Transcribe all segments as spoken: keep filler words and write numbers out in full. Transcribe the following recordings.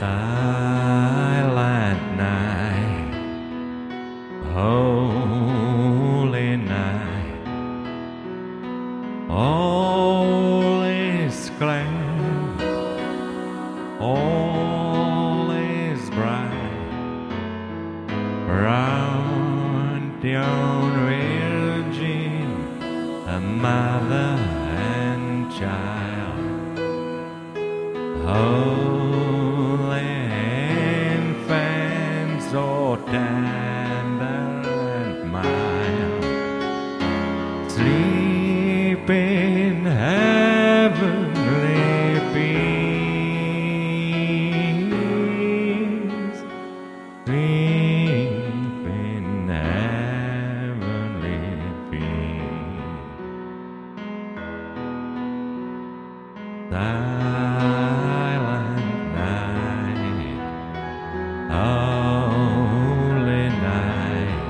Silent night, holy night, all is clear, all is bright, round yon Virgin, a mother and child. Holy infant, so tender and mild, sleep in heavenly peace, sleep in heavenly peace. Silent night, holy night,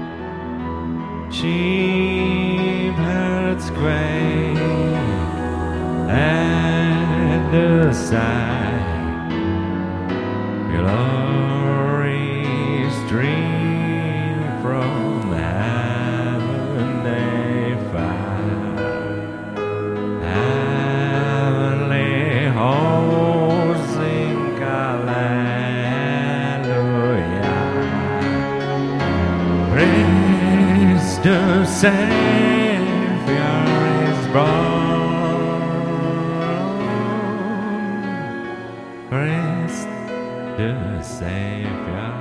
sheepherds quake at the sight, glories stream from heaven they fire, heavenly hosts sing hallelujah. Christ the Savior is born. Christ the Savior